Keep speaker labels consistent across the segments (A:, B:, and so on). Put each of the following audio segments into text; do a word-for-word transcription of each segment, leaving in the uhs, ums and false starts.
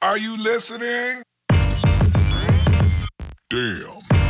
A: Are you listening? Damn.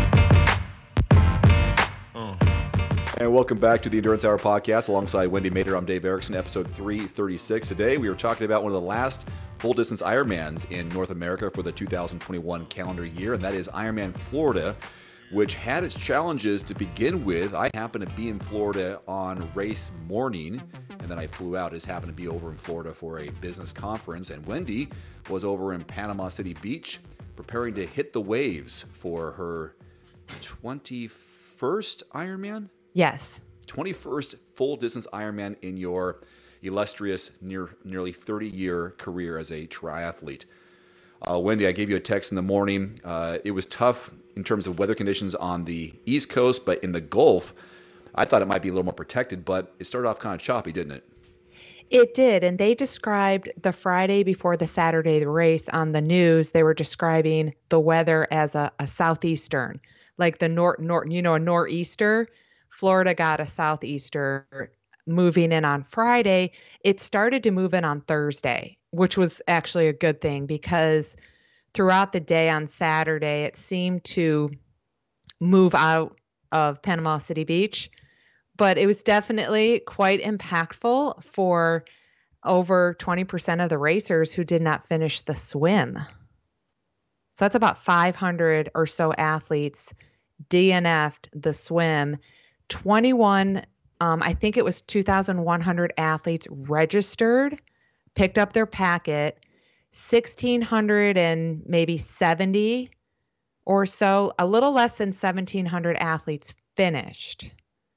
B: Uh. And welcome back to the Endurance Hour podcast alongside Wendy Mader. I'm Dave Erickson, episode three thirty-six. Today we are talking about one of the last full-distance Ironmans in North America for the two thousand twenty-one calendar year, and that is Ironman Florida, which had its challenges to begin with. I happened to be in Florida on race morning, and then I flew out. I just happened to be over in Florida for a business conference, and Wendy was over in Panama City Beach preparing to hit the waves for her twenty-first Ironman?
C: Yes.
B: twenty-first full-distance Ironman in your illustrious near, nearly thirty-year career as a triathlete. Uh, Wendy, I gave you a text in the morning. Uh, it was tough in terms of weather conditions on the East Coast, but in the Gulf, I thought it might be a little more protected, but it started off kind of choppy, didn't it?
C: It did, and they described the Friday before the Saturday race on the news. They were describing the weather as a, a southeastern, like the north, north, you know, a nor'easter. Florida got a southeaster moving in on Friday. It started to move in on Thursday, which was actually a good thing because throughout the day on Saturday, it seemed to move out of Panama City Beach. But it was definitely quite impactful for over twenty percent of the racers who did not finish the swim. So that's about five hundred or so athletes D N F'd the swim. twenty-one, um, I think it was two thousand one hundred athletes registered, picked up their packet, sixteen hundred and maybe seventy or so, a little less than seventeen hundred athletes finished.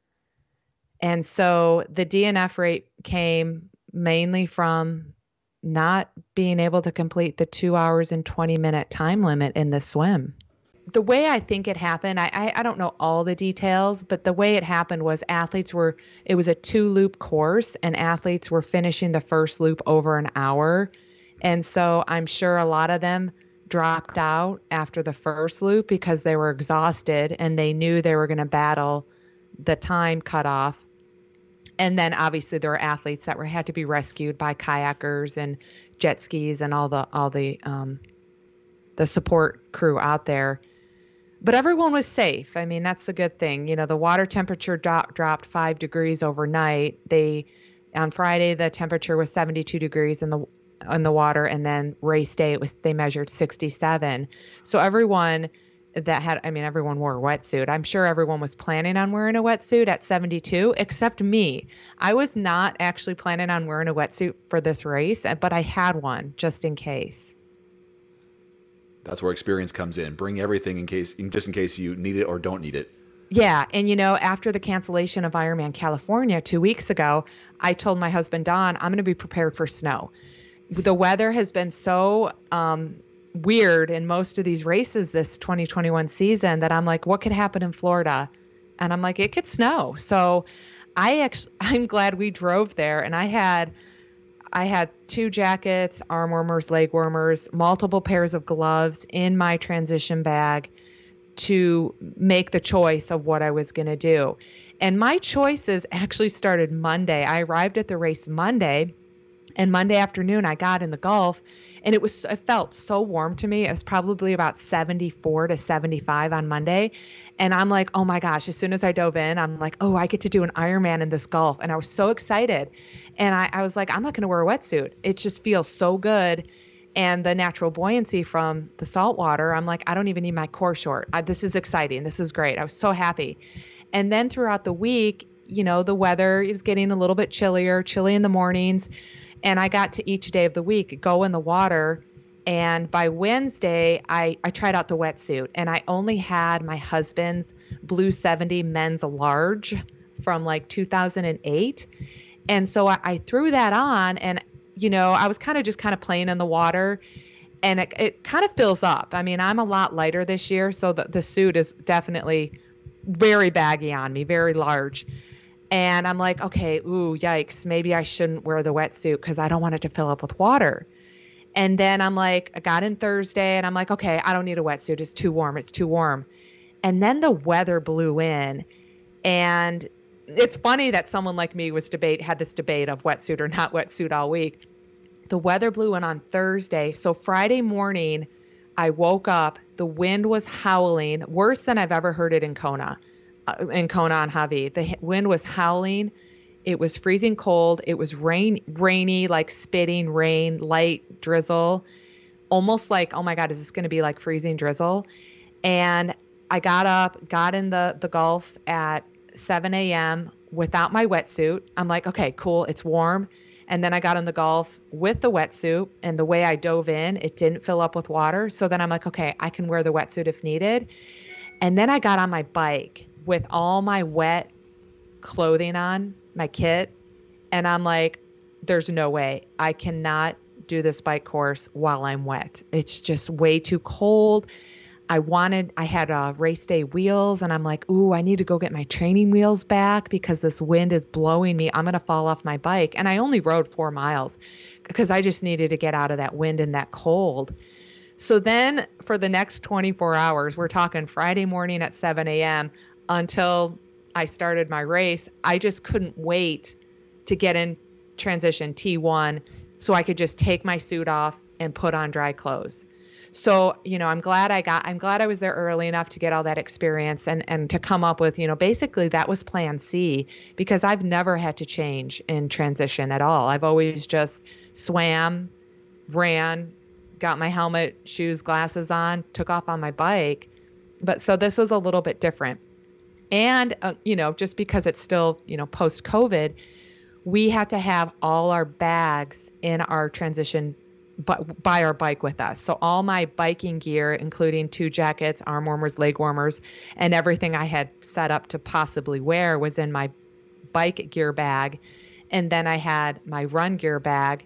C: And so the D N F rate came mainly from not being able to complete the two hours and twenty minute time limit in the swim. The way I think it happened, I, I, I don't know all the details, but the way it happened was athletes were, it was a two loop course and athletes were finishing the first loop over an hour. And so I'm sure a lot of them dropped out after the first loop because they were exhausted and they knew they were going to battle the time cutoff. And then obviously there were athletes that were had to be rescued by kayakers and jet skis and all the all the um, the support crew out there. But everyone was safe. I mean, that's the good thing. You know, the water temperature do- dropped five degrees overnight. They on Friday the temperature was seventy-two degrees in the in the water, and then race day it was they measured sixty-seven. So everyone that had, I mean, everyone wore a wetsuit. I'm sure everyone was planning on wearing a wetsuit at seventy-two, except me. I was not actually planning on wearing a wetsuit for this race, but I had one just in case.
B: That's where experience comes in. Bring everything in case, just in case you need it or don't need it.
C: Yeah. And, you know, after the cancellation of Ironman California two weeks ago, I told my husband, Don, I'm going to be prepared for snow. The weather has been so um, weird in most of these races this twenty twenty-one season that I'm like, what could happen in Florida? And I'm like, it could snow. So I actually, I'm glad we drove there. And I had, I had two jackets, arm warmers, leg warmers, multiple pairs of gloves in my transition bag to make the choice of what I was going to do. And my choices actually started Monday. I arrived at the race Monday, and Monday afternoon I got in the Gulf, and it was, it felt so warm to me. It was probably about seventy-four to seventy-five on Monday. And I'm like, oh my gosh, as soon as I dove in, I'm like, oh, I get to do an Ironman in this Gulf. And I was so excited. And I, I was like, I'm not going to wear a wetsuit. It just feels so good. And the natural buoyancy from the salt water, I'm like, I don't even need my core short. I, this is exciting. This is great. I was so happy. And then throughout the week, you know, the weather is getting a little bit chillier, chilly in the mornings. And I got to each day of the week go in the water. And by Wednesday, I, I tried out the wetsuit, and I only had my husband's Blue seventy men's large from like two thousand eight. And so I, I threw that on, and, you know, I was kind of just kind of playing in the water, and it, it kind of fills up. I mean, I'm a lot lighter this year, so the, the suit is definitely very baggy on me, very large. And I'm like, okay, ooh, yikes, maybe I shouldn't wear the wetsuit because I don't want it to fill up with water. And then I'm like, I got in Thursday and I'm like, okay, I don't need a wetsuit. It's too warm. It's too warm. And then the weather blew in, and it's funny that someone like me was debate, had this debate of wetsuit or not wetsuit all week. The weather blew in on Thursday. So Friday morning, I woke up. The wind was howling, worse than I've ever heard it in Kona, uh, in Kona on Hawi. The wind was howling. It was freezing cold. It was rain, rainy, like spitting rain, light drizzle, almost like, oh my God, is this going to be like freezing drizzle? And I got up, got in the, the Gulf at seven a.m. without my wetsuit. I'm like, okay, cool. It's warm. And then I got in the Gulf with the wetsuit, and the way I dove in, it didn't fill up with water. So then I'm like, okay, I can wear the wetsuit if needed. And then I got on my bike with all my wet clothing on, my kit. And I'm like, there's no way I cannot do this bike course while I'm wet. It's just way too cold. I wanted, I had uh, race day wheels, and I'm like, ooh, I need to go get my training wheels back because this wind is blowing me. I'm going to fall off my bike. And I only rode four miles because I just needed to get out of that wind and that cold. So then for the next twenty-four hours, we're talking Friday morning at seven a.m. until I started my race, I just couldn't wait to get in transition T one so I could just take my suit off and put on dry clothes. So, you know, I'm glad I got, I'm glad I was there early enough to get all that experience and, and to come up with, you know, basically that was plan C, because I've never had to change in transition at all. I've always just swam, ran, got my helmet, shoes, glasses on, took off on my bike. But so this was a little bit different. And, uh, you know, just because it's still, you know, post COVID, we had to have all our bags in our transition but by our bike with us. So all my biking gear, including two jackets, arm warmers, leg warmers, and everything I had set up to possibly wear was in my bike gear bag. And then I had my run gear bag,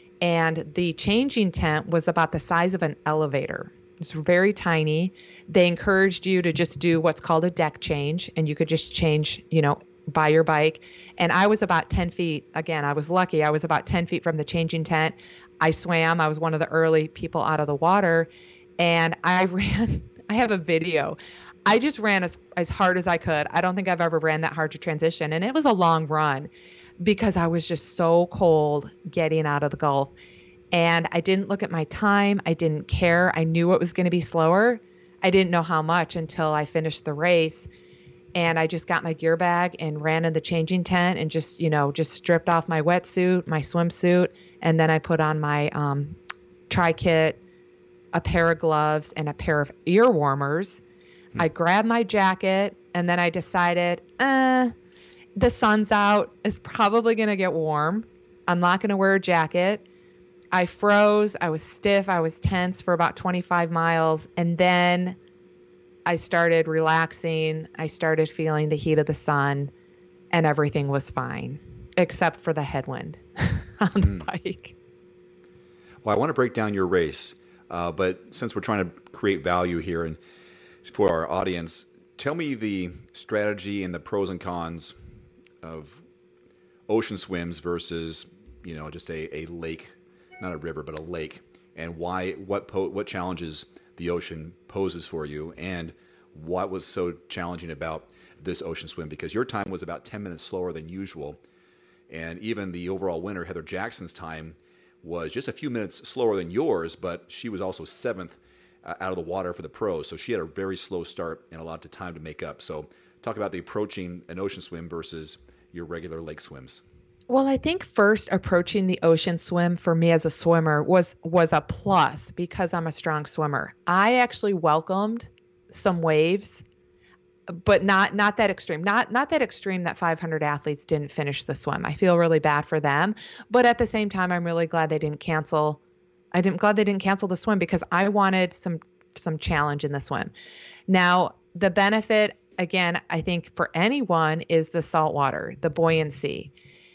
C: and the changing tent was about the size of an elevator. It's very tiny. They encouraged you to just do what's called a deck change, and you could just change, you know, by your bike. And I was about ten feet. Again, I was lucky. I was about ten feet from the changing tent. I swam. I was one of the early people out of the water, and I ran. I have a video. I just ran as, as hard as I could. I don't think I've ever ran that hard to transition. And it was a long run because I was just so cold getting out of the Gulf. And I didn't look at my time. I didn't care. I knew it was going to be slower. I didn't know how much until I finished the race. And I just got my gear bag and ran in the changing tent and just, you know, just stripped off my wetsuit, my swimsuit. And then I put on my um, tri-kit, a pair of gloves, and a pair of ear warmers. Hmm. I grabbed my jacket, and then I decided, eh, the sun's out. It's probably going to get warm. I'm not going to wear a jacket. I froze. I was stiff. I was tense for about twenty-five miles. And then I started relaxing. I started feeling the heat of the sun, and everything was fine, except for the headwind on the mm. bike.
B: Well, I want to break down your race, uh, but since we're trying to create value here and for our audience, tell me the strategy and the pros and cons of ocean swims versus, you know, just a, a lake, not a river, but a lake, and why, what po- what challenges the ocean poses for you, and what was so challenging about this ocean swim, because your time was about ten minutes slower than usual. And even the overall winner, Heather Jackson's time was just a few minutes slower than yours, but she was also seventh uh, out of the water for the pros. So she had a very slow start and a lot of time to make up. So talk about the approaching an ocean swim versus your regular lake swims.
C: Well, I think first approaching the ocean swim for me as a swimmer was was a plus because I'm a strong swimmer. I actually welcomed some waves, but not not that extreme. Not not that extreme that five hundred athletes didn't finish the swim. I feel really bad for them, but at the same time, I'm really glad they didn't cancel. I didn't glad they didn't cancel the swim because I wanted some some challenge in the swim. Now, the benefit, again, I think for anyone is the salt water, the buoyancy.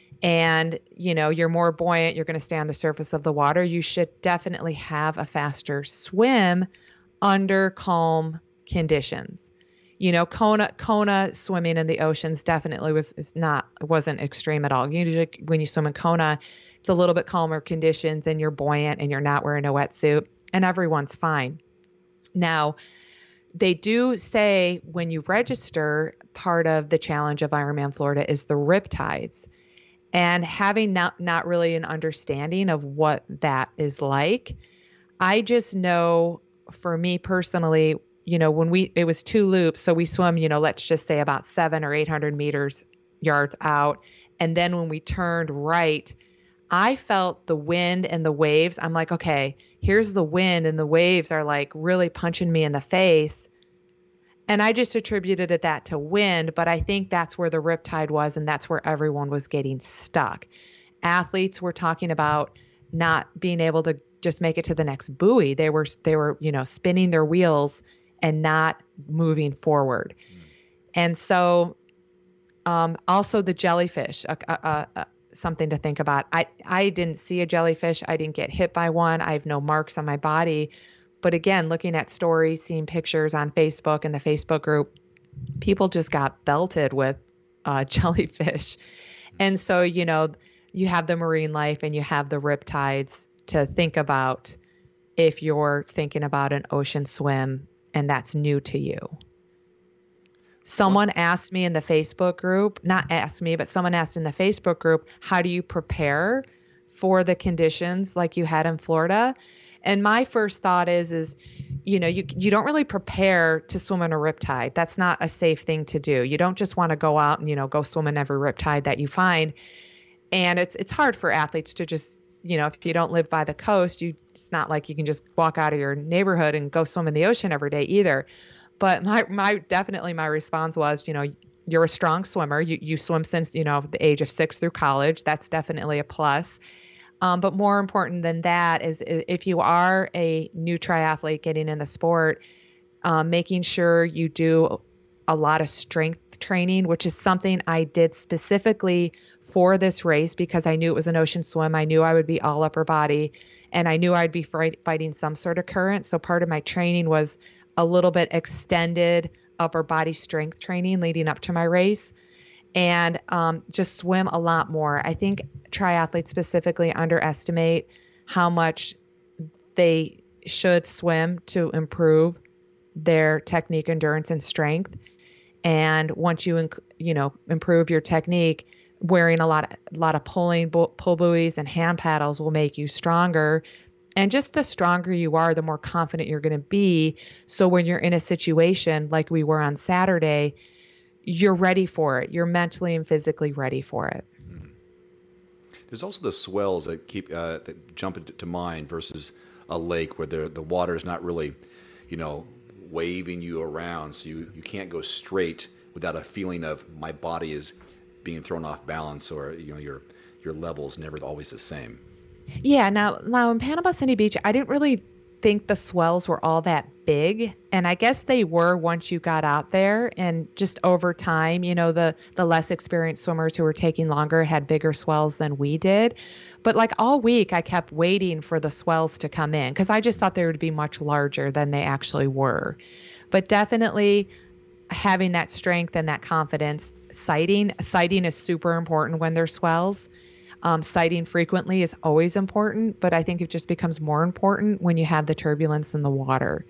C: And, you know, you're more buoyant, you're going to stay on the surface of the water. You should definitely have a faster swim under calm conditions. You know, Kona, Kona swimming in the oceans definitely was is not, wasn't extreme at all. Usually when you swim in Kona, it's a little bit calmer conditions and you're buoyant and you're not wearing a wetsuit and everyone's fine. Now, they do say when you register, part of the challenge of Ironman Florida is the riptides. And having not, not really an understanding of what that is like, I just know for me personally, you know, when we, it was two loops. So we swim, you know, let's just say about seven or eight hundred meters yards out. And then when we turned right, I felt the wind and the waves. I'm like, okay, here's the wind and the waves are like really punching me in the face. And I just attributed it that to wind, but I think that's where the riptide was, and that's where everyone was getting stuck. Athletes were talking about not being able to just make it to the next buoy. They were, they were, you know, spinning their wheels and not moving forward. Mm. And so, um, also the jellyfish, uh, uh, uh, something to think about. I, I didn't see a jellyfish. I didn't get hit by one. I have no marks on my body. But again, looking at stories, seeing pictures on Facebook and the Facebook group, people just got belted with uh, jellyfish. And so, you know, you have the marine life and you have the riptides to think about if you're thinking about an ocean swim and that's new to you. Someone asked me in the Facebook group, not asked me, but someone asked in the Facebook group, how do you prepare for the conditions like you had in Florida? And my first thought is, is, you know, you you don't really prepare to swim in a riptide. That's not a safe thing to do. You don't just want to go out and, you know, go swim in every riptide that you find. And it's it's hard for athletes to just, you know, if you don't live by the coast, you it's not like you can just walk out of your neighborhood and go swim in the ocean every day either. But my my definitely my response was, you know, you're a strong swimmer. You you swim since, you know, the age of six through college. That's definitely a plus. Um, but more important than that is if you are a new triathlete getting in the sport, um, making sure you do a lot of strength training, which is something I did specifically for this race because I knew it was an ocean swim. I knew I would be all upper body and I knew I'd be fighting some sort of current. So part of my training was a little bit extended upper body strength training leading up to my race. And um, just swim a lot more. I think triathletes specifically underestimate how much they should swim to improve their technique, endurance, and strength. And once you, inc- you know, improve your technique, wearing a lot, of, a lot of pulling bu- pull buoys and hand paddles will make you stronger. And just the stronger you are, the more confident you're going to be. So when you're in a situation like we were on Saturday, you're ready for it. You're mentally and physically ready for it. Mm.
B: There's also the swells that keep uh, that jump into mind versus a lake where the the water is not really, you know, waving you around, so you, you can't go straight without a feeling of my body is being thrown off balance, or you know your your level's never always the same.
C: Yeah. Now, now in Panama City Beach, I didn't really think the swells were all that big, and I guess they were once you got out there, and just over time, you know, the the less experienced swimmers who were taking longer had bigger swells than we did. But like all week I kept waiting for the swells to come in because I just thought they would be much larger than they actually were. But definitely having that strength and that confidence, sighting sighting is super important when there's swells. Um, sighting frequently is always important, but I think it just becomes more important when you have the turbulence in the water.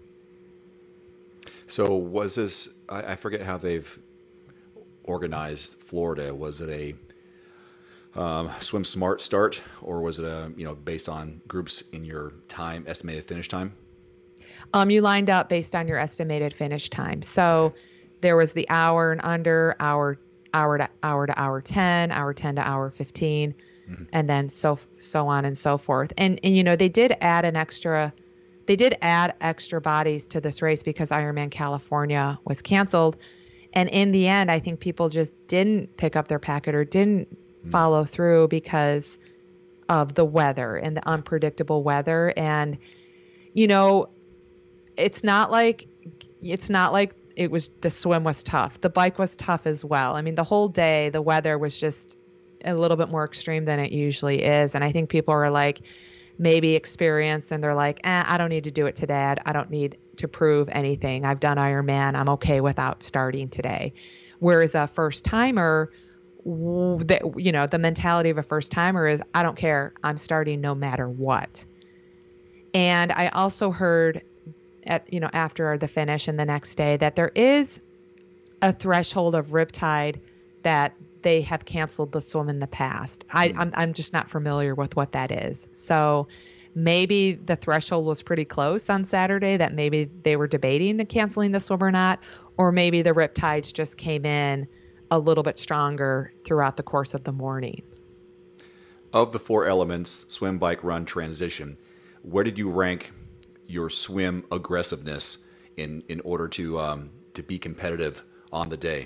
B: So was this, I, I forget how they've organized Florida. Was it a um, swim smart start, or was it a, you know, based on groups in your time, estimated finish time?
C: Um, you lined up based on your estimated finish time. So there was the hour and under, hour hour to hour to hour ten, hour ten to hour fifteen, mm-hmm. and then so so on and so forth. And and you know, they did add an extra they did add extra bodies to this race because Ironman California was canceled. And in the end, I think people just didn't pick up their packet or didn't mm-hmm. follow through because of the weather and the unpredictable weather. And you know, it's not like it's not like it was, the swim was tough. The bike was tough as well. I mean, the whole day, the weather was just a little bit more extreme than it usually is. And I think people are like maybe experienced and they're like, eh, I don't need to do it today. I don't need to prove anything. I've done Ironman. I'm okay without starting today. Whereas a first timer, the, you know, the mentality of a first timer is, I don't care. I'm starting no matter what. And I also heard at, you know, after the finish and the next day that there is a threshold of riptide that they have canceled the swim in the past. I, mm. I'm, I'm just not familiar with what that is. So maybe the threshold was pretty close on Saturday that maybe they were debating canceling the swim or not, or maybe the riptides just came in a little bit stronger throughout the course of the morning.
B: Of the four elements, swim, bike, run, transition, where did you rank your swim aggressiveness in, in order to um, to be competitive on the day?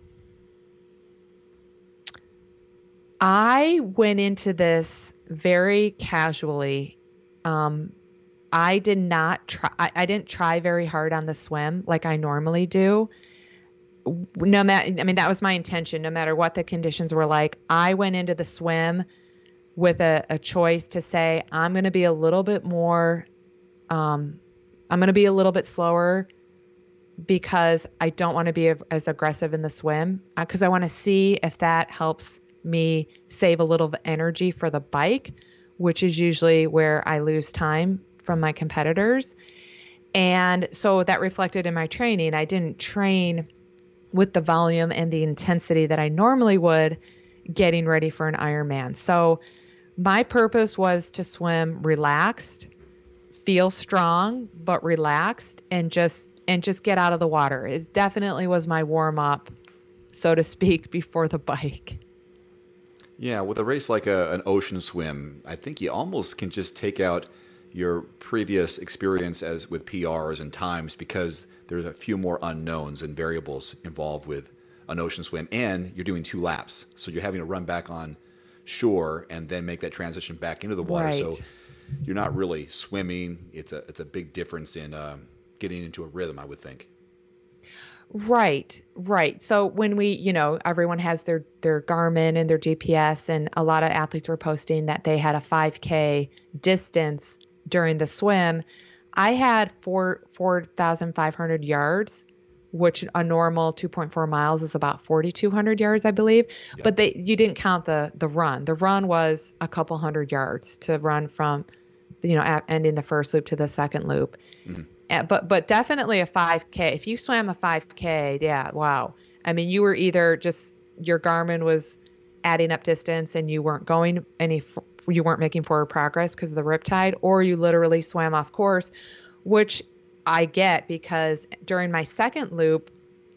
C: I went into this very casually. Um, I did not try, I, I didn't try very hard on the swim like I normally do. No matter, I mean, that was my intention. No matter what the conditions were like, I went into the swim with a, a choice to say, I'm going to be a little bit more, um, I'm going to be a little bit slower because I don't want to be as aggressive in the swim, because I want to see if that helps me save a little energy for the bike, which is usually where I lose time from my competitors. And so that reflected in my training. I didn't train with the volume and the intensity that I normally would getting ready for an Ironman. So my purpose was to swim relaxed, feel strong, but relaxed, and just and just get out of the water. It definitely was my warm up, so to speak, before the bike.
B: Yeah, with a race like a, an ocean swim, I think you almost can just take out your previous experience as with P Rs and times, because there's a few more unknowns and variables involved with an ocean swim, and you're doing two laps. So you're having to run back on shore and then make that transition back into the water.
C: Right.
B: So you're not really swimming. It's a it's a big difference in uh, getting into a rhythm, I would think.
C: Right, right. So when we, you know, everyone has their, their Garmin and their G P S, and a lot of athletes were posting that they had a five K distance during the swim. I had four, four thousand five hundred yards, which a normal two point four miles is about forty-two hundred yards, I believe. Yeah. But they, you didn't count the, the run. The run was a couple hundred yards to run from, you know, ending the first loop to the second loop. Mm-hmm. But but definitely a five K. If you swam a five K, yeah, wow. I mean, you were either just, your Garmin was adding up distance and you weren't going any, you weren't making forward progress because of the riptide, or you literally swam off course, which I get, because during my second loop,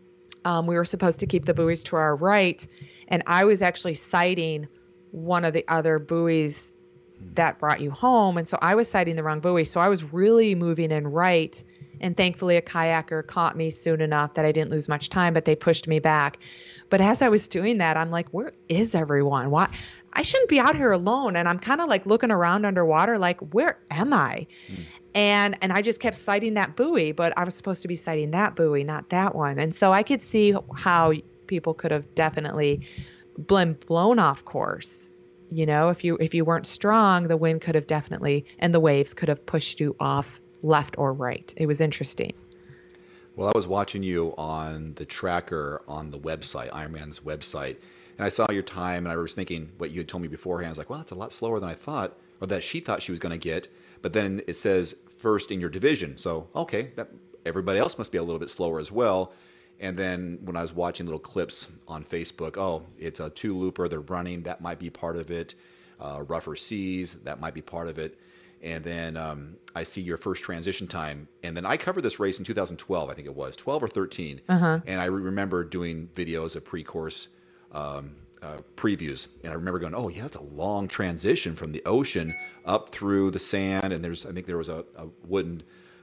C: um, we were supposed to keep the buoys to our right, and I was actually sighting one of the other buoys that brought you home. And so I was sighting the wrong buoy. So I was really moving in right. And thankfully a kayaker caught me soon enough that I didn't lose much time, but they pushed me back. But as I was doing that, I'm like, where is everyone? Why? I shouldn't be out here alone. And I'm kind of like looking around underwater, like, where am I? Mm. And, and I just kept sighting that buoy, but I was supposed to be sighting that buoy, not that one. And so I could see how people could have definitely been blown off course. You know, if you if you weren't strong, the wind could have definitely, and the waves could have pushed you off left or right. It was interesting.
B: Well, I was watching you on the tracker on the website, Ironman's website, and I saw your time, and I was thinking what you had told me beforehand. I was like, well, that's a lot slower than I thought, or that she thought she was going to get. But then it says first in your division. So, okay, that everybody else must be a little bit slower as well. And then when I was watching little clips on Facebook, oh, it's a two-looper, they're running, that might be part of it. Uh, rougher seas, that might be part of it. And then um, I see your first transition time. And then I covered this race in two thousand twelve, I think it was, twelve or thirteen. Uh-huh. And I re- remember doing videos of pre-course um, uh, previews. And I remember going, oh, yeah, that's a long transition from the ocean up through the sand. And there's, I think there was a, a wooden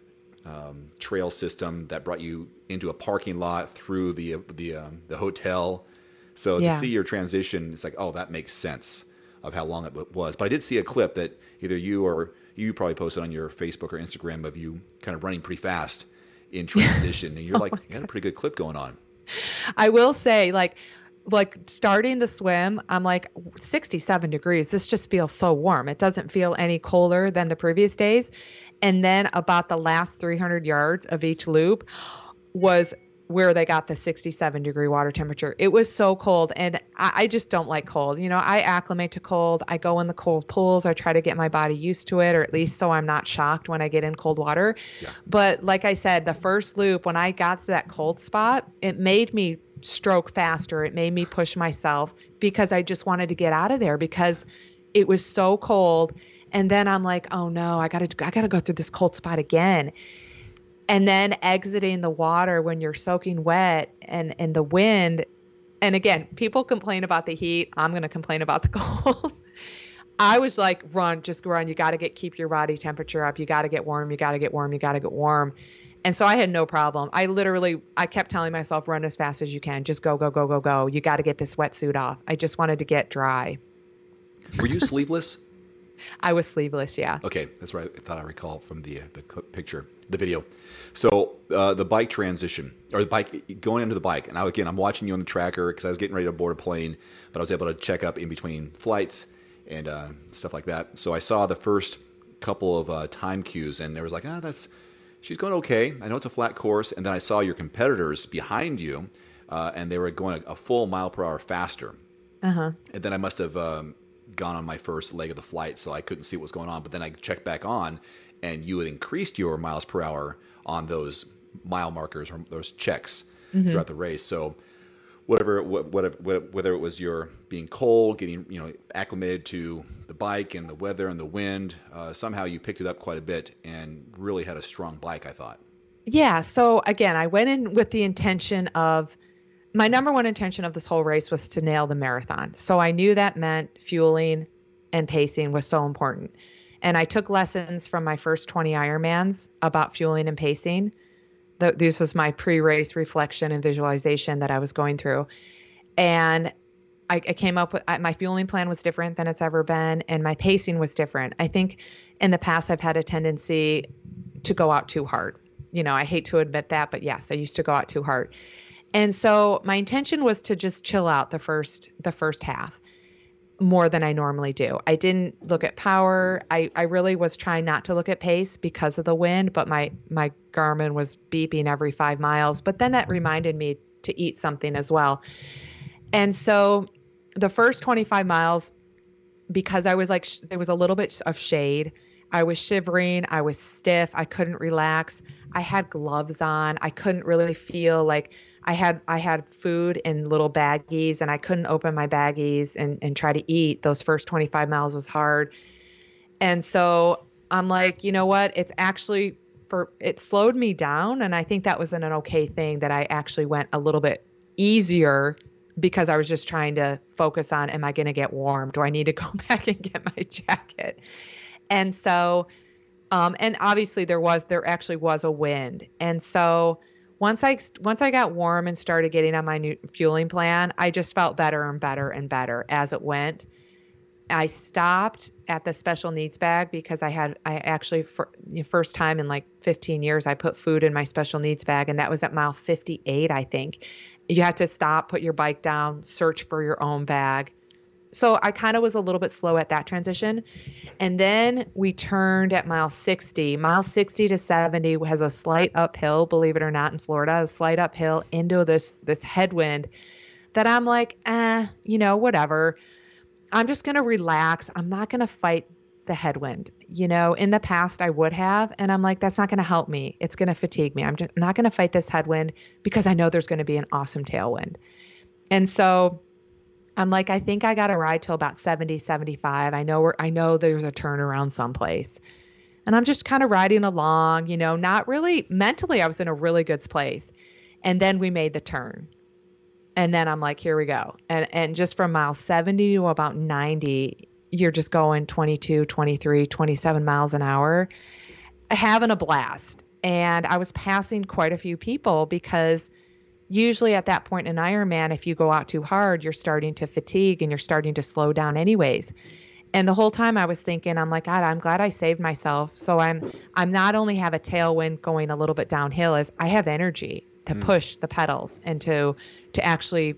B: Um, trail system that brought you into a parking lot through the the um, the hotel. So yeah. To see your transition, it's like, oh, that makes sense of how long it was. But I did see a clip that either you or you probably posted on your Facebook or Instagram of you kind of running pretty fast in transition, and you're like, you had a pretty good clip going on.
C: I will say, like, like starting the swim, I'm like sixty-seven degrees. This just feels so warm. It doesn't feel any colder than the previous days. And then about the last three hundred yards of each loop was where they got the sixty-seven degree water temperature. It was so cold, and I, I just don't like cold. You know, I acclimate to cold. I go in the cold pools. I try to get my body used to it, or at least so I'm not shocked when I get in cold water. Yeah. But like I said, the first loop, when I got to that cold spot, it made me stroke faster. It made me push myself because I just wanted to get out of there because it was so cold. And then I'm like, oh no, I gotta, I gotta go through this cold spot again. And then exiting the water when you're soaking wet and, and the wind. And again, people complain about the heat. I'm going to complain about the cold. I was like, run, just run. You got to get, keep your body temperature up. You got to get warm. You got to get warm. You got to get warm. And so I had no problem. I literally, I kept telling myself, run as fast as you can. Just go, go, go, go, go. You got to get this wetsuit off. I just wanted to get dry.
B: Were you sleeveless?
C: I was sleeveless, yeah.
B: Okay, that's right. I thought I recall from the uh, the picture, the video. So uh, the bike transition, or the bike going into the bike, and I, again, I'm watching you on the tracker because I was getting ready to board a plane, but I was able to check up in between flights and uh, stuff like that. So I saw the first couple of uh, time cues, and there was like, ah, oh, that's she's going okay. I know it's a flat course, and then I saw your competitors behind you, uh, and they were going a, a full mile per hour faster.
C: Uh-huh.
B: And then I must have um, gone on my first leg of the flight, so I couldn't see what was going on. But then I checked back on, and you had increased your miles per hour on those mile markers or those checks mm-hmm. throughout the race. So whatever, whatever, whether it was your being cold, getting you know acclimated to the bike and the weather and the wind, uh, somehow you picked it up quite a bit and really had a strong bike, I thought.
C: Yeah. So again, I went in with the intention of. My number one intention of this whole race was to nail the marathon. So I knew that meant fueling and pacing was so important. And I took lessons from my first twenty Ironmans about fueling and pacing. The, this was my pre-race reflection and visualization that I was going through. And I, I came up with, I, my fueling plan was different than it's ever been. And my pacing was different. I think in the past, I've had a tendency to go out too hard. You know, I hate to admit that, but yes, I used to go out too hard. And so my intention was to just chill out the first the first half more than I normally do. I didn't look at power. I, I really was trying not to look at pace because of the wind, but my, my Garmin was beeping every five miles. But then that reminded me to eat something as well. And so the first twenty-five miles, because I was like, sh- there was a little bit of shade. I was shivering. I was stiff. I couldn't relax. I had gloves on. I couldn't really feel like I had I had food in little baggies, and I couldn't open my baggies and, and try to eat. Those first twenty-five miles was hard. And so I'm like, you know what? It's actually for it slowed me down. And I think that was an, an okay thing that I actually went a little bit easier because I was just trying to focus on, am I going to get warm? Do I need to go back and get my jacket? And so, um, and obviously there was, there actually was a wind. And so once I, once I got warm and started getting on my new fueling plan, I just felt better and better and better as it went. I stopped at the special needs bag because I had, I actually, for the first time in like fifteen years, I put food in my special needs bag, and that was at mile fifty-eight, I think. You had to stop, put your bike down, search for your own bag. So I kind of was a little bit slow at that transition. And then we turned at mile sixty. Mile sixty to seventy has a slight uphill, believe it or not, in Florida, a slight uphill into this, this headwind that I'm like, eh, you know, whatever. I'm just going to relax. I'm not going to fight the headwind. You know, in the past I would have, and I'm like, that's not going to help me. It's going to fatigue me. I'm just not going to fight this headwind because I know there's going to be an awesome tailwind. And so I'm like, I think I got to ride till about seventy, seventy-five. I know we're, I know there's a turnaround someplace. And I'm just kind of riding along, you know, not really mentally. I was in a really good place. And then we made the turn. And then I'm like, here we go. And and just from mile seventy to about ninety, you're just going twenty-two, twenty-three, twenty-seven miles an hour, having a blast. And I was passing quite a few people because usually at that point in Ironman, if you go out too hard, you're starting to fatigue and you're starting to slow down anyways. And the whole time I was thinking, I'm like, God, I'm glad I saved myself. So I'm, I'm not only have a tailwind going a little bit downhill, as I have energy to mm. push the pedals and to, to actually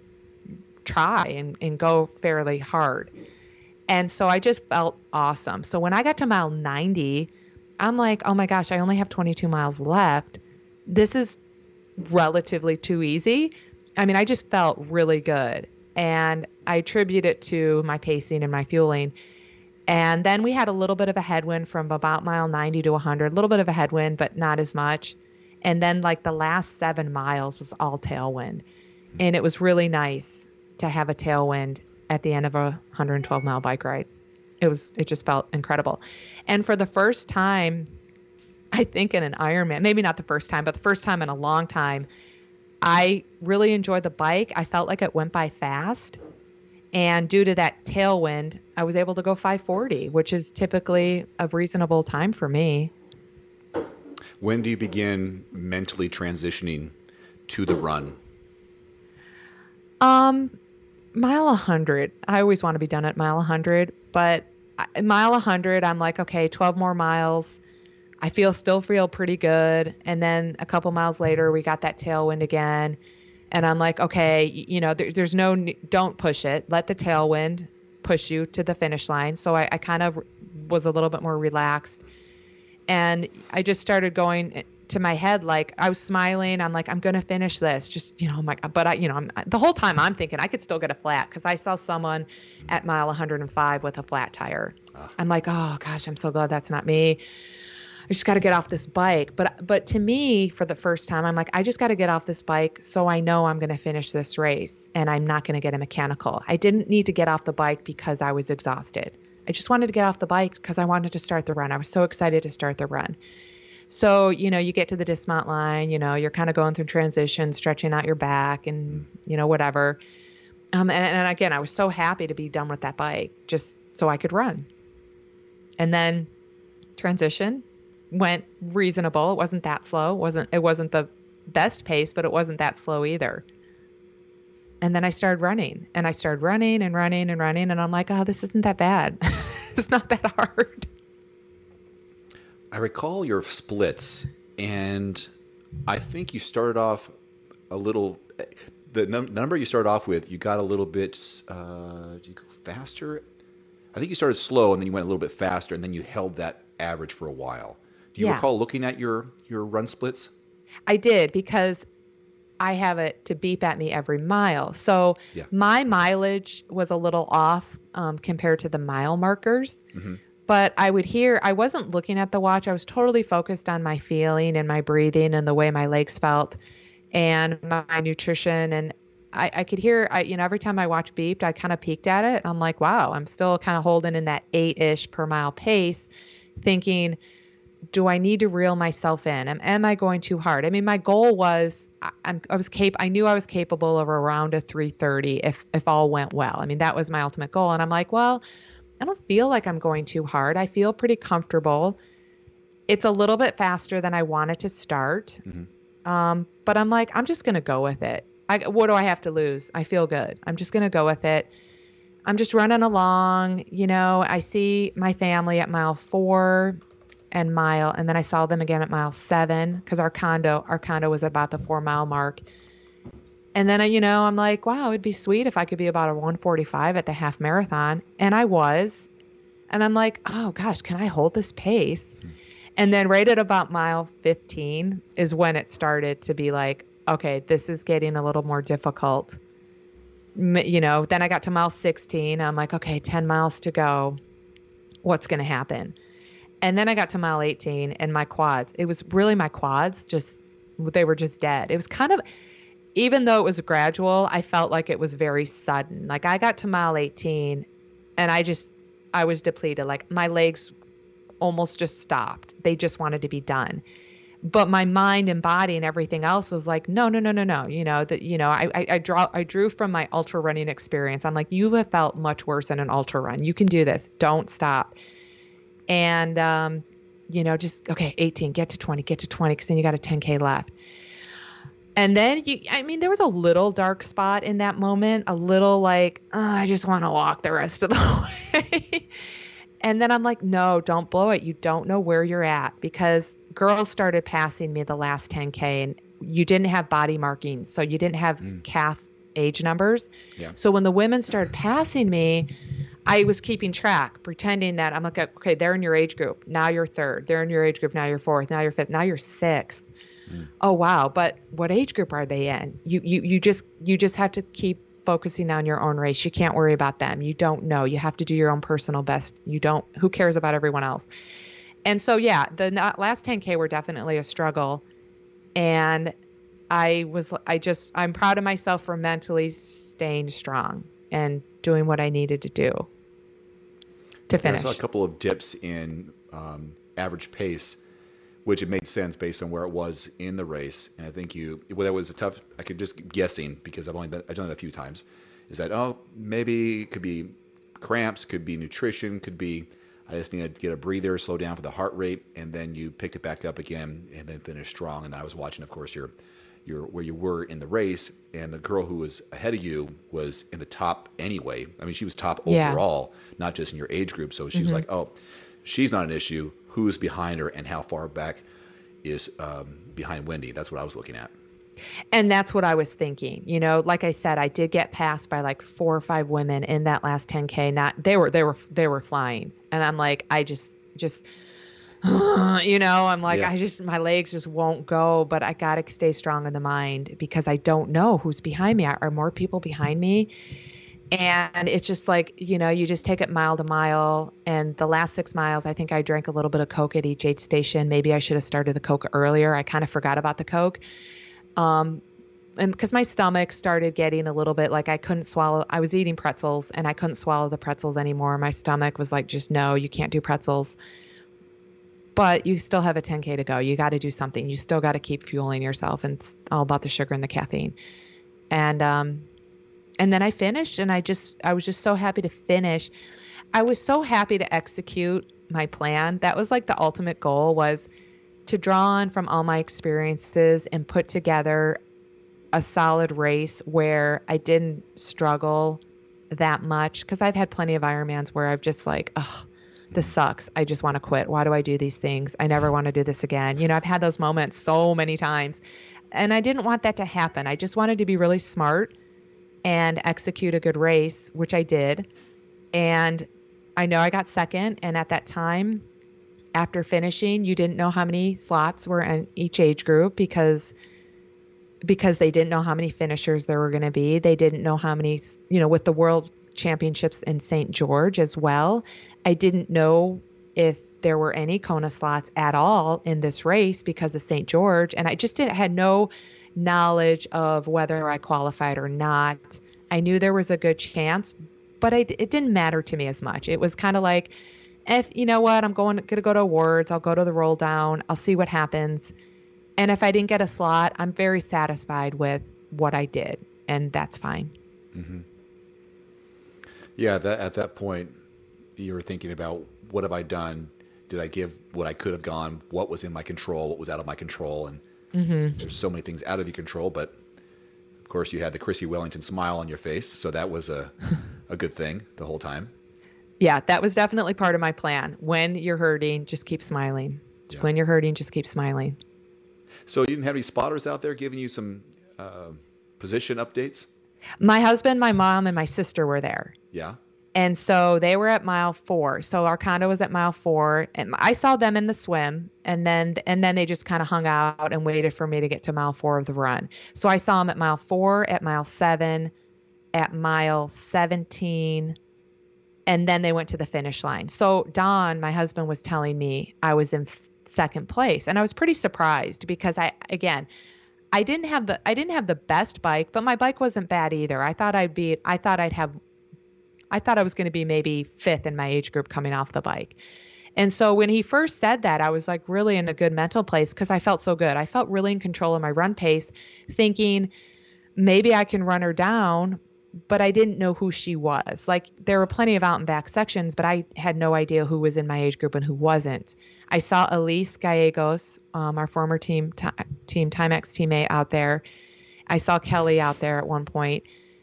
C: try and, and go fairly hard. And so I just felt awesome. So when I got to mile ninety, I'm like, oh my gosh, I only have twenty-two miles left. This is relatively too easy. I mean, I just felt really good, and I attribute it to my pacing and my fueling. And then we had a little bit of a headwind from about mile ninety to one hundred, a little bit of a headwind, but not as much. And then like the last seven miles was all tailwind. And it was really nice to have a tailwind at the end of a one hundred twelve mile bike ride. It was, it just felt incredible. And for the first time, I think in an Ironman, maybe not the first time, but the first time in a long time, I really enjoyed the bike. I felt like it went by fast. And due to that tailwind, I was able to go five forty, which is typically a reasonable time for me.
B: When do you begin mentally transitioning to the run?
C: Um, mile one hundred. I always want to be done at mile one hundred, but at mile one hundred, I'm like, okay, twelve more miles. I feel still feel pretty good. And then a couple miles later, we got that tailwind again. And I'm like, okay, you know, there, there's no, don't push it. Let the tailwind push you to the finish line. So I, I kind of was a little bit more relaxed. And I just started going to my head, like I was smiling. I'm like, I'm going to finish this. Just, you know, my, but I, you know, I'm, the whole time I'm thinking I could still get a flat because I saw someone at mile one hundred five with a flat tire. Ah. I'm like, oh gosh, I'm so glad that's not me. I just got to get off this bike. But, but to me, for the first time, I'm like, I just got to get off this bike so I know I'm going to finish this race and I'm not going to get a mechanical. I didn't need to get off the bike because I was exhausted. I just wanted to get off the bike because I wanted to start the run. I was so excited to start the run. So, you know, you get to the dismount line, you know, you're kind of going through transition, stretching out your back and, you know, whatever. Um, and, and again, I was so happy to be done with that bike just so I could run. And then transition went reasonable. It wasn't that slow. It wasn't, it wasn't the best pace, but it wasn't that slow either. And then I started running and I started running and running and running. And I'm like, oh, this isn't that bad. It's not that hard.
B: I recall your splits, and I think you started off a little, the num- number you started off with, you got a little bit, uh, did you go faster? I think you started slow and then you went a little bit faster and then you held that average for a while. Do you yeah. recall looking at your, your run splits?
C: I did, because I have it to beep at me every mile. So yeah. my mileage was a little off um, compared to the mile markers. Mm-hmm. But I would hear, I wasn't looking at the watch. I was totally focused on my feeling and my breathing and the way my legs felt and my, my nutrition. And I, I could hear, I, you know, every time my watch beeped, I kind of peeked at it. And I'm like, wow, I'm still kind of holding in that eight-ish per mile pace, thinking, do I need to reel myself in? Am, am I going too hard? I mean, my goal was, I, I'm, I was cap- I knew I was capable of around a three thirty if, if all went well. I mean, that was my ultimate goal. And I'm like, well, I don't feel like I'm going too hard. I feel pretty comfortable. It's a little bit faster than I wanted to start. Mm-hmm. Um, but I'm like, I'm just going to go with it. I, what do I have to lose? I feel good. I'm just going to go with it. I'm just running along. You know, I see my family at mile four and mile, and then I saw them again at mile seven because our condo, our condo was at about the four mile mark. And then, you know, I'm like, wow, it'd be sweet if I could be about a one forty-five at the half marathon. And I was. And I'm like, oh, gosh, can I hold this pace? Mm-hmm. And then right at about mile fifteen is when it started to be like, okay, this is getting a little more difficult. You know, then I got to mile sixteen. I'm like, okay, ten miles to go. What's going to happen? And then I got to mile eighteen and my quads. It was really my quads, just, they were just dead. It was kind of, even though it was gradual, I felt like it was very sudden. Like I got to mile eighteen and I just, I was depleted. Like my legs almost just stopped. They just wanted to be done. But my mind and body and everything else was like, no, no, no, no, no. You know, that, you know, I, I, I draw, I drew from my ultra running experience. I'm like, you have felt much worse in an ultra run. You can do this. Don't stop. And, um, you know, just, okay, eighteen, get to twenty, get to twenty, because then you got a ten K left. And then, you, I mean, there was a little dark spot in that moment, a little like, oh, I just want to walk the rest of the way. And then I'm like, no, don't blow it. You don't know where you're at, because girls started passing me the last ten K and you didn't have body markings. So you didn't have mm. calf age numbers. Yeah. So when the women started passing me, I was keeping track, pretending that I'm like, okay, they're in your age group. Now you're third. They're in your age group. Now you're fourth. Now you're fifth. Now you're sixth. Mm. Oh, wow. But what age group are they in? You, you, you just, you just have to keep focusing on your own race. You can't worry about them. You don't know. You have to do your own personal best. You don't, who cares about everyone else? And so, yeah, the last ten K were definitely a struggle. And I was, I just, I'm proud of myself for mentally staying strong and doing what I needed to do to finish.
B: I saw a couple of dips in um, average pace, which it made sense based on where it was in the race. And I think you, well, that was a tough, I could just guessing because I've only been, I've done it a few times, is that, oh, maybe it could be cramps, could be nutrition, could be, I just needed to get a breather, slow down for the heart rate, and then you picked it back up again and then finished strong. And I was watching, of course, your, your, where you were in the race, and the girl who was ahead of you was in the top anyway. I mean, she was top
C: Yeah.
B: overall, not just in your age group. So she was like, oh, she's not an issue. Who's behind her and how far back is um, behind Wendy? That's what I was looking at.
C: And that's what I was thinking. You know, like I said, I did get passed by like four or five women in that last ten K. Not they were they were they were flying, and I'm like, I just just you know, I'm like,
B: Yeah.
C: I just my legs just won't go. But I gotta stay strong in the mind because I don't know who's behind me. Are, are more people behind me? And it's just like, you know, you just take it mile to mile. And the last six miles, I think I drank a little bit of Coke at each aid station. Maybe I should have started the Coke earlier. I kind of forgot about the Coke. Um, and because my stomach started getting a little bit like I couldn't swallow, I was eating pretzels and I couldn't swallow the pretzels anymore. My stomach was like, just no, you can't do pretzels. But you still have a ten K to go. You got to do something. You still got to keep fueling yourself. And it's all about the sugar and the caffeine. And, um, and then I finished and I just, I was just so happy to finish. I was so happy to execute my plan. That was like the ultimate goal, was to draw on from all my experiences and put together a solid race where I didn't struggle that much. Cause I've had plenty of Ironmans where I've just like, oh, this sucks. I just want to quit. Why do I do these things? I never want to do this again. You know, I've had those moments so many times and I didn't want that to happen. I just wanted to be really smart and execute a good race, which I did. And I know I got second. And at that time, after finishing, you didn't know how many slots were in each age group because because they didn't know how many finishers there were going to be. They didn't know how many, you know, with the World Championships in Saint George as well. I didn't know if there were any Kona slots at all in this race because of Saint George. And I just didn't, had no knowledge of whether I qualified or not. I knew there was a good chance, but I, it didn't matter to me as much. It was kind of like, if you know what, I'm going, going to go to awards. I'll go to the roll down. I'll see what happens. And if I didn't get a slot, I'm very satisfied with what I did, and that's fine.
B: Mm-hmm. Yeah, that, at that point, you were thinking about, what have I done? Did I give what I could have gone? What was in my control? What was out of my control? And mm-hmm. there's so many things out of your control, but of course you had the Chrissy Wellington smile on your face. So that was a, a good thing the whole time.
C: Yeah, that was definitely part of my plan. When you're hurting, just keep smiling. Yeah. When you're hurting, just keep smiling.
B: So you didn't have any spotters out there giving you some uh, position updates?
C: My husband, my mom, and my sister were there.
B: Yeah.
C: And so they were at mile four. So our condo was at mile four, and I saw them in the swim, and then and then they just kind of hung out and waited for me to get to mile four of the run. So I saw them at mile four, at mile seven, at mile seventeen, and then they went to the finish line. So Don, my husband, was telling me I was in f- second place, and I was pretty surprised because I, again, I didn't have the I didn't have the best bike, but my bike wasn't bad either. I thought I'd be I thought I'd have I thought I was going to be maybe fifth in my age group coming off the bike. And so when he first said that, I was like really in a good mental place because I felt so good. I felt really in control of my run pace, thinking maybe I can run her down, but I didn't know who she was. Like there were plenty of out and back sections, but I had no idea who was in my age group and who wasn't. I saw Elise Gallegos, um, our former team, t- team Timex teammate out there. I saw Kelly out there at one point.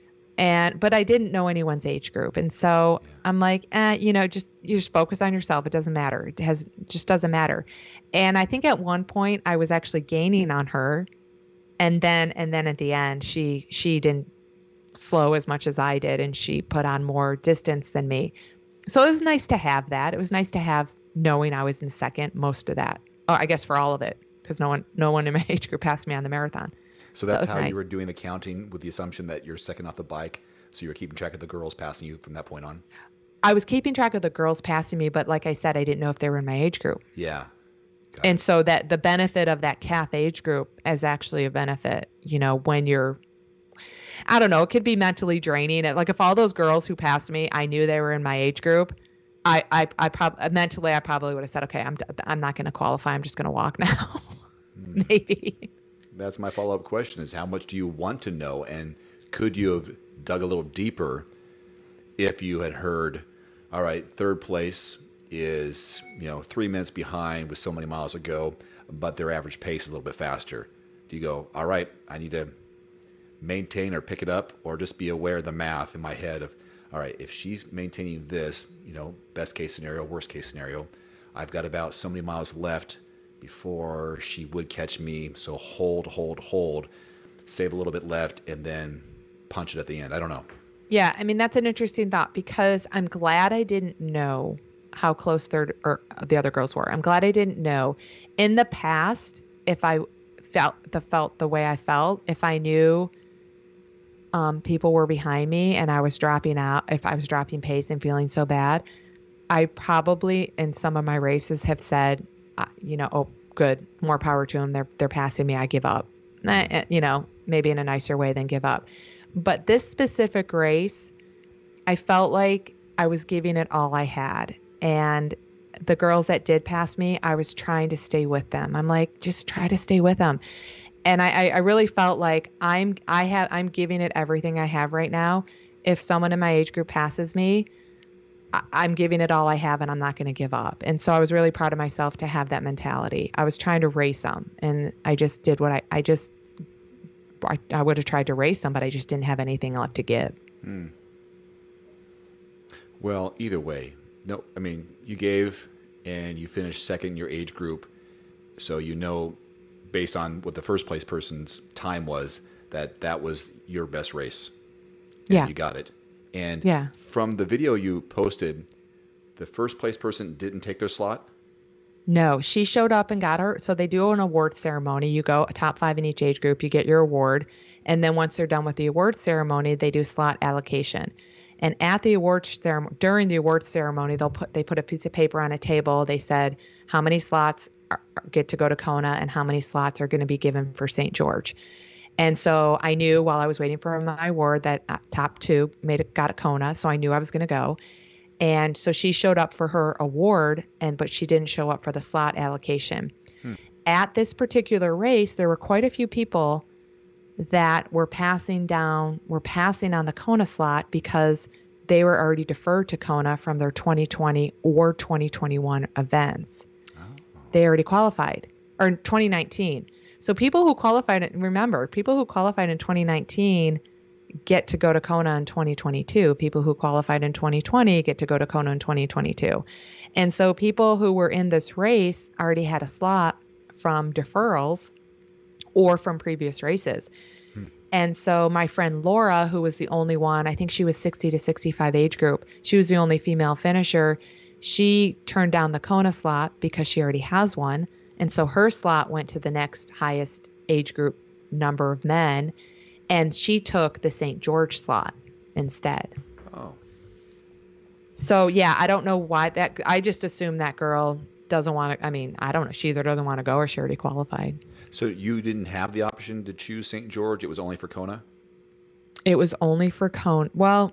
C: And, but I didn't know anyone's age group. And so yeah. I'm like, eh, you know, just, you just focus on yourself. It doesn't matter. It has, just doesn't matter. And I think at one point I was actually gaining on her. And then, and then at the end, she, she didn't slow as much as I did. And she put on more distance than me. So it was nice to have that. It was nice to have knowing I was in second, most of that. Oh, I guess for all of it, because no one, no one in my age group passed me on the marathon.
B: So that's
C: so
B: how
C: nice.
B: You were doing the counting, with the assumption that you're second off the bike. So you were keeping track of the girls passing you from that point on.
C: I was keeping track of the girls passing me, but like I said, I didn't know if they were in my age group.
B: Yeah. Got
C: And
B: it.
C: so that the benefit of that calf age group is actually a benefit, you know, when you're, I don't know, it could be mentally draining. Like if all those girls who passed me, I knew they were in my age group, I, I, I probably mentally, I probably would have said, okay, I'm, I'm not going to qualify. I'm just going to walk now. Maybe.
B: That's my follow-up question is how much do you want to know? And could you have dug a little deeper if you had heard, all right, third place is, you know, three minutes behind with so many miles to go, but their average pace is a little bit faster. Do you go, all right, I need to maintain or pick it up, or just be aware of the math in my head of, all right, if she's maintaining this, you know, best case scenario, worst case scenario, I've got about so many miles left before she would catch me. So hold, hold, hold, save a little bit left, and then punch it at the end. I don't know.
C: Yeah. I mean, that's an interesting thought because I'm glad I didn't know how close third or the other girls were. I'm glad I didn't know. In the past, if I felt the felt the way I felt, if I knew um, people were behind me and I was dropping out, if I was dropping pace and feeling so bad, I probably in some of my races have said, uh, you know, oh, good, more power to them. They're they're passing me. I give up. Eh, you know, maybe in a nicer way than give up. But this specific race, I felt like I was giving it all I had. And the girls that did pass me, I was trying to stay with them. I'm like, just try to stay with them. And I, I really felt like I'm, I have, I'm giving it everything I have right now. If someone in my age group passes me, I, I'm giving it all I have and I'm not going to give up. And so I was really proud of myself to have that mentality. I was trying to race them and I just did what I, I just, I, I would have tried to race them, but I just didn't have anything left to give.
B: Hmm. Well, either way, no, I mean, you gave and you finished second in your age group. So you know, based on what the first place person's time was, that that was your best race. And
C: Yeah.
B: you got it. And
C: Yeah.
B: from the video you posted, the first place person didn't take their slot?
C: No, she showed up and got her. So they do an award ceremony. You go top five in each age group, you get your award. And then once they're done with the award ceremony, they do slot allocation. And at the award ceremony, during the award ceremony, they'll put, they put a piece of paper on a table. They said how many slots are, get to go to Kona and how many slots are going to be given for Saint George. And so I knew while I was waiting for my award that uh, top two made it, got a Kona. So I knew I was going to go. And so she showed up for her award, and but she didn't show up for the slot allocation. Hmm. At this particular race, there were quite a few people that were passing down, were passing on the Kona slot because they were already deferred to Kona from their twenty twenty or twenty twenty-one events. Oh. They already qualified, or in twenty nineteen. So people who qualified, remember, people who qualified in twenty nineteen get to go to Kona in twenty twenty-two. People who qualified in twenty twenty get to go to Kona in twenty twenty-two. And so people who were in this race already had a slot from deferrals or from previous races. Hmm. And so my friend Laura, who was the only one, I think she was sixty to sixty-five age group, she was the only female finisher. She turned down the Kona slot because she already has one. And so her slot went to the next highest age group number of men. And she took the Saint George slot instead.
B: Oh.
C: So, yeah, I don't know why that, I just assume that girl doesn't want to, I mean, I don't know. She either doesn't want to go or she already qualified.
B: So you didn't have the option to choose Saint George? It was only for Kona?
C: It was only for Kona. Well,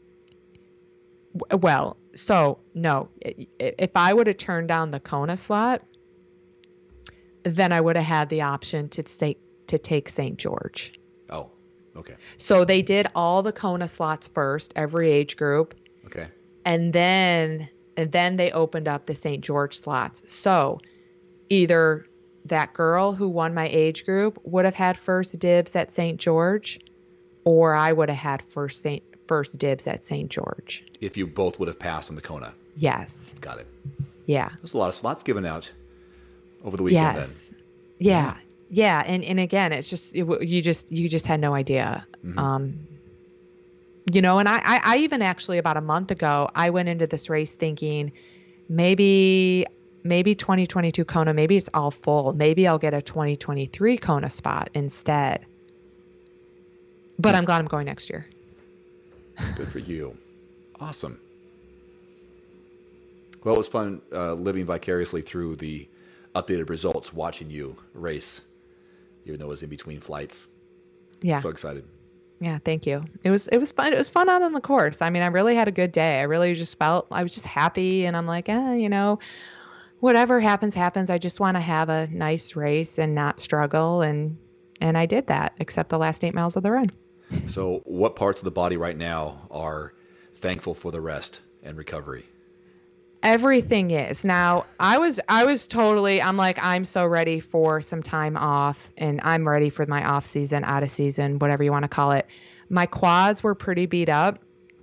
C: w- well, so no, if I would have turned down the Kona slot, then I would have had the option to take, to take Saint George.
B: Oh, okay.
C: So they did all the Kona slots first, every age group.
B: Okay.
C: And then and then they opened up the Saint George slots. So either that girl who won my age group would have had first dibs at Saint George, or I would have had first Saint first dibs at Saint George.
B: If you both would have passed on the Kona.
C: Yes.
B: Got it.
C: Yeah.
B: There's a lot of slots given out over the weekend
C: yes.
B: then.
C: Yeah. Yeah. And, and again, it's just, it, you just, you just had no idea. Mm-hmm. Um, you know, and I, I, I even actually about a month ago, I went into this race thinking maybe, maybe twenty twenty-two Kona, maybe it's all full. Maybe I'll get a twenty twenty-three Kona spot instead. But yeah. I'm glad I'm going next year.
B: Good for you. Awesome. Well, it was fun uh, living vicariously through the updated results watching you race, even though it was in between flights.
C: Yeah.
B: So excited.
C: Yeah, thank you. It was it was fun. It was fun out on the course. I mean, I really had a good day. I really just felt I was just happy, and I'm like, eh, you know, whatever happens, happens. I just want to have a nice race and not struggle, and and I did that, except the last eight miles of the run.
B: So, what parts of the body right now are thankful for the rest and recovery?
C: Everything is. Now, I was I was totally I'm like I'm so ready for some time off, and I'm ready for my off season, out of season, whatever you want to call it. My quads were pretty beat up.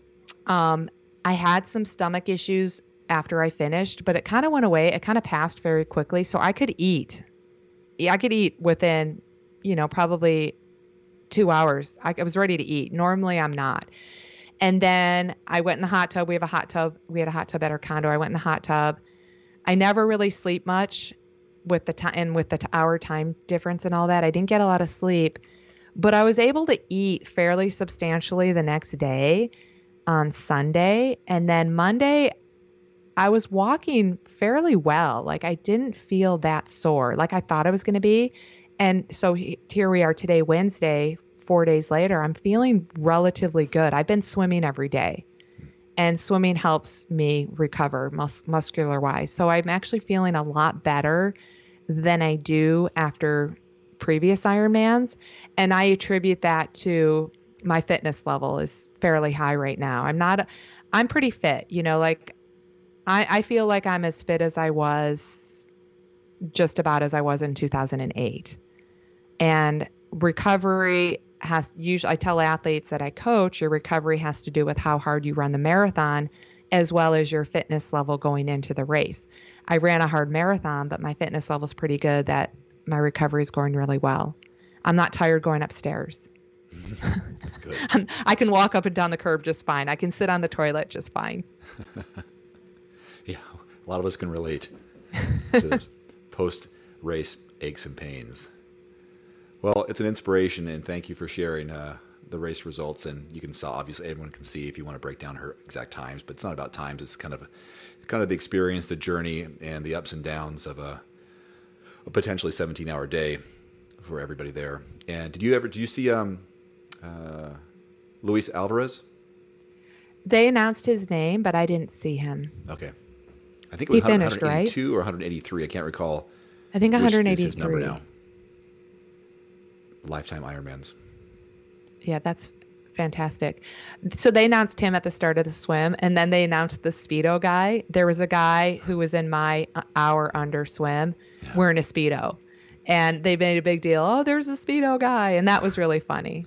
C: Um I had some stomach issues after I finished, but it kind of went away. It kind of passed very quickly, so I could eat. Yeah, I could eat within, you know, probably two hours. I, I was ready to eat. Normally I'm not. And then I went in the hot tub. We have a hot tub. We had a hot tub at our condo. I went in the hot tub. I never really sleep much with the time and with the t- hour time difference and all that. I didn't get a lot of sleep, but I was able to eat fairly substantially the next day on Sunday. And then Monday, I was walking fairly well. Like I didn't feel that sore like I thought I was going to be. And so he, here we are today, Wednesday, four days later, I'm feeling relatively good. I've been swimming every day, and swimming helps me recover mus- muscular wise. So I'm actually feeling a lot better than I do after previous Ironmans. And I attribute that to my fitness level is fairly high right now. I'm not, I'm pretty fit, you know, like I, I feel like I'm as fit as I was just about as I was in two thousand eight. And recovery has usually, I tell athletes that I coach, your recovery has to do with how hard you run the marathon as well as your fitness level going into the race. I ran a hard marathon, but my fitness level is pretty good that my recovery is going really well. I'm not tired going upstairs.
B: That's good.
C: I can walk up and down the curb just fine. I can sit on the toilet just fine.
B: Yeah, a lot of us can relate to those post-race aches and pains. Well, it's an inspiration, and thank you for sharing uh, the race results. And you can saw, obviously, everyone can see if you want to break down her exact times, but it's not about times. It's kind of, kind of the experience, the journey, and the ups and downs of a, a potentially seventeen-hour day for everybody there. And did you ever, did you see um, uh, Luis Alvarez?
C: They announced his name, but I didn't see him.
B: Okay, I think it was
C: he finished,
B: one eighty-two
C: right?
B: or one eighty-three. I can't recall.
C: I think one eighty-three.
B: Which is his number now? Lifetime Ironmans.
C: Yeah, that's fantastic. So they announced him at the start of the swim, and then they announced the Speedo guy. There was a guy who was in my hour under swim yeah. wearing a Speedo, and they made a big deal. Oh, there's a Speedo guy, and that was really funny.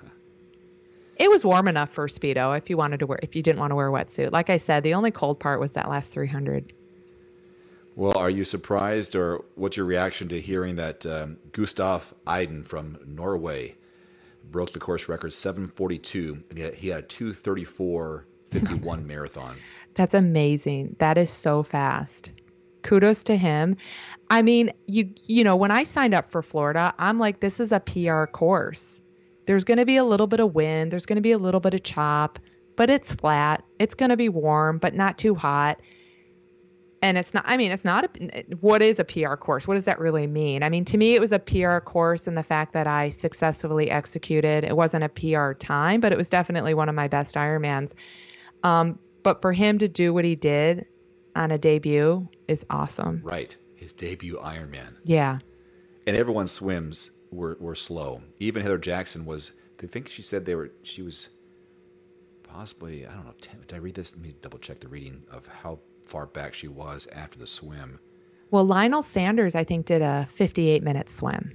C: It was warm enough for Speedo if you wanted to wear, if you didn't want to wear a wetsuit. Like I said, the only cold part was that last three hundred.
B: Well, are you surprised, or what's your reaction to hearing that um, Gustav Iden from Norway broke the course record seven forty-two, and yet he had a two thirty-four fifty-one marathon?
C: That's amazing. That is so fast. Kudos to him. I mean, you you know, when I signed up for Florida, I'm like, this is a P R course. There's going to be a little bit of wind. There's going to be a little bit of chop, but it's flat. It's going to be warm, but not too hot. And it's not, I mean, it's not, a, what is a P R course? What does that really mean? I mean, to me, it was a P R course in the fact that I successfully executed. It wasn't a P R time, but it was definitely one of my best Ironmans. Um, but for him to do what he did on a debut is awesome.
B: Right. His debut Ironman.
C: Yeah.
B: And everyone's swims were, were slow. Even Heather Jackson was, I think she said they were, she was possibly, I don't know, ten, did I read this? Let me double check the reading of how far back she was after the swim.
C: Well, Lionel Sanders, I think, did a fifty-eight minute swim.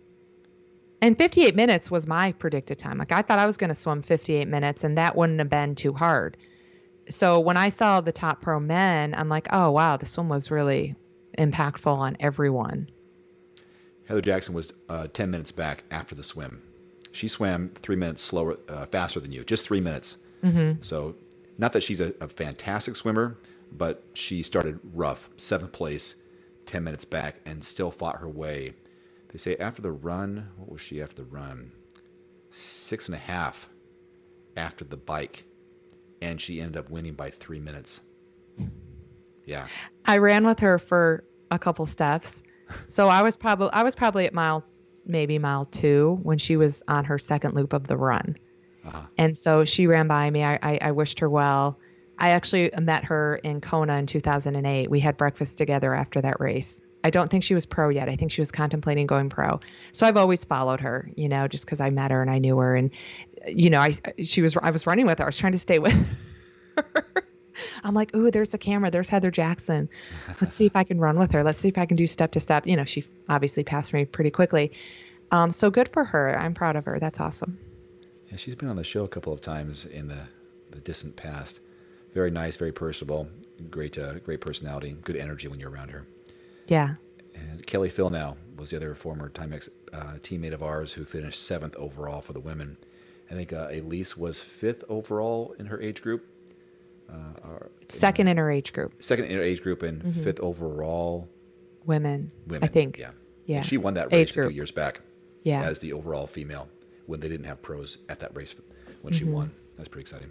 C: And fifty-eight minutes was my predicted time. Like I thought I was going to swim fifty-eight minutes and that wouldn't have been too hard. So when I saw the top pro men, I'm like, oh, wow, the swim was really impactful on everyone.
B: Heather Jackson was uh, ten minutes back after the swim. She swam three minutes slower, uh, faster than you, just three minutes.
C: Mm-hmm.
B: So not that she's a, a fantastic swimmer, but she started rough, seventh place, ten minutes back, and still fought her way. They say after the run, what was she after the run? Six and a half after the bike, and she ended up winning by three minutes. Yeah.
C: I ran with her for a couple steps, So I was probably I was probably at mile maybe mile two when she was on her second loop of the run.
B: Uh-huh.
C: And so she ran by me. I, I, I wished her well. I actually met her in Kona in two thousand eight. We had breakfast together after that race. I don't think she was pro yet. I think she was contemplating going pro. So I've always followed her, you know, just because I met her and I knew her. And, you know, I she was I was running with her. I was trying to stay with her. I'm like, ooh, there's a camera. There's Heather Jackson. Let's see if I can run with her. Let's see if I can do step to step. You know, she obviously passed me pretty quickly. Um, so good for her. I'm proud of her. That's awesome.
B: Yeah, she's been on the show a couple of times in the, the distant past. Very nice, very personable, great, uh, great personality, good energy when you're around her.
C: Yeah.
B: And Kelly Philnow was the other former Timex uh, teammate of ours who finished seventh overall for the women. I think uh, Elise was fifth overall in her age group. Uh, our,
C: second in her age group.
B: Second in her age group and mm-hmm. fifth overall.
C: Women.
B: Women,
C: I think.
B: Yeah.
C: Yeah.
B: And she won that race
C: age
B: a
C: group.
B: few years back.
C: Yeah.
B: As the overall female when they didn't have pros at that race when mm-hmm. she won. That's pretty exciting.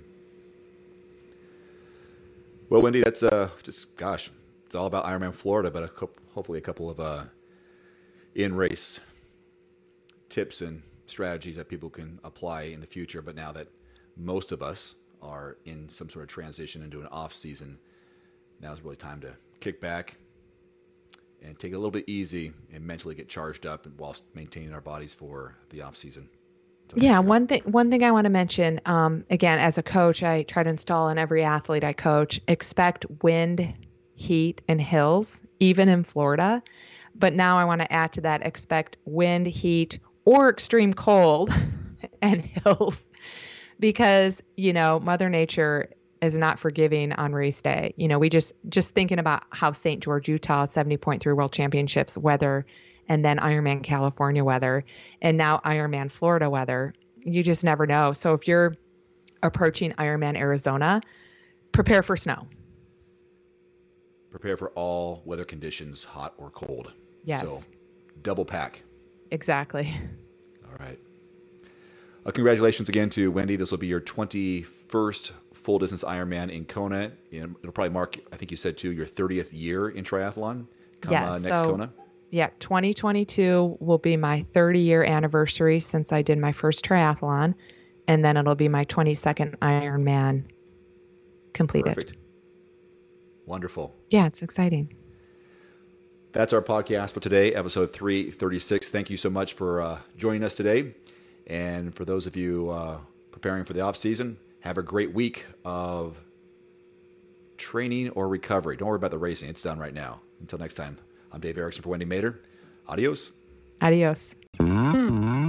B: Well, Wendy, that's uh, just, gosh, it's all about Ironman Florida, but a couple, hopefully a couple of uh, in-race tips and strategies that people can apply in the future. But now that most of us are in some sort of transition into an off-season, now is really time to kick back and take it a little bit easy and mentally get charged up whilst maintaining our bodies for the off-season.
C: Yeah, one thing one thing I want to mention, um, again, as a coach, I try to install in every athlete I coach, expect wind, heat, and hills, even in Florida. But now I want to add to that, expect wind, heat, or extreme cold and hills. Because, you know, Mother Nature is not forgiving on race day. You know, we just, just thinking about how Saint George, Utah, seventy point three World Championships weather, and then Ironman California weather, and now Ironman Florida weather. You just never know. So if you're approaching Ironman Arizona, prepare for snow.
B: Prepare for all weather conditions, hot or cold.
C: Yes.
B: So double pack.
C: Exactly.
B: All right. Uh, congratulations again to Wendy. This will be your twenty-first full distance Ironman in Kona. And it'll probably mark, I think you said too, your thirtieth year in triathlon. Come
C: yes,
B: uh, next
C: so,
B: Kona.
C: Yeah, twenty twenty-two will be my thirty year anniversary since I did my first triathlon, and then it'll be my twenty-second Ironman completed.
B: Perfect. Wonderful.
C: Yeah, it's exciting.
B: That's our podcast for today, episode three thirty-six. Thank you so much for uh, joining us today. And for those of you uh, preparing for the off season, have a great week of training or recovery. Don't worry about the racing. It's done right now. Until next time. I'm Dave Erickson for Wendy Mader. Adios.
C: Adios.